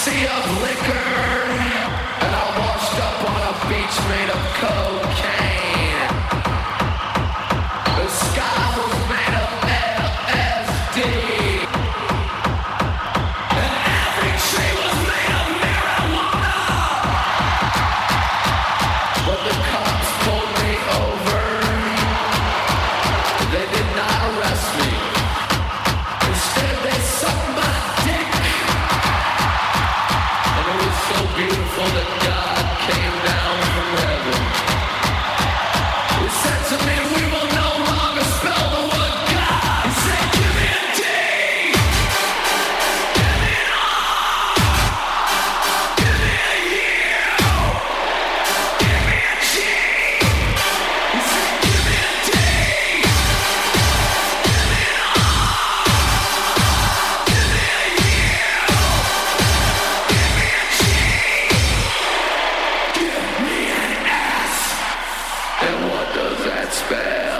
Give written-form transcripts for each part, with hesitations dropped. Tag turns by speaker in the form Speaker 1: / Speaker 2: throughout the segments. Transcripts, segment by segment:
Speaker 1: sea of liquor, and I washed up on a beach made of cocaine. The sky was made of LSD, and every tree was made of marijuana. But the cops pulled me over. They did not arrest me. Instead, they sucked my dick. And it was so beautiful that God came down from heaven. He said to me, we will no longer spell the word God. He said, give me a D. Give me an R. Give me a U. Give me a G. He said, give me a D. Give me an R. Give me a U. Give me a G. Give me an S. And what does that spell?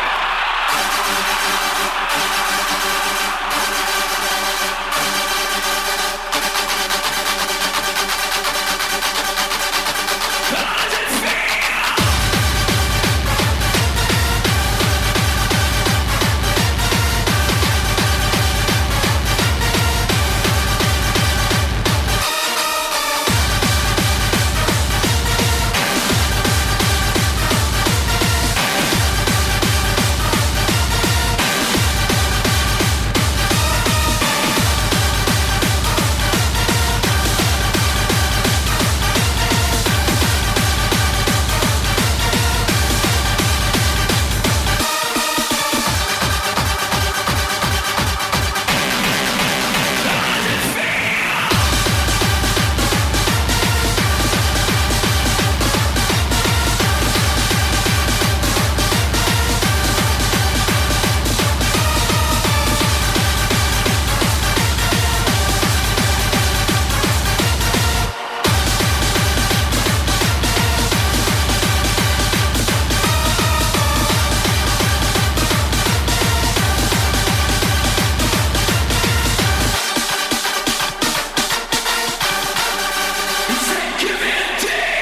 Speaker 1: He said, give me a D.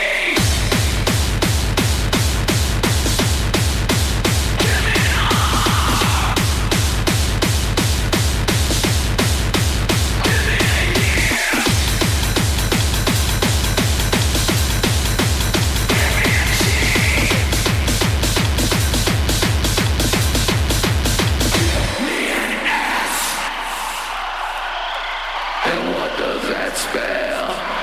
Speaker 1: Give me an R. Give me a U. Give me a G. Give me an S. And what does that spell?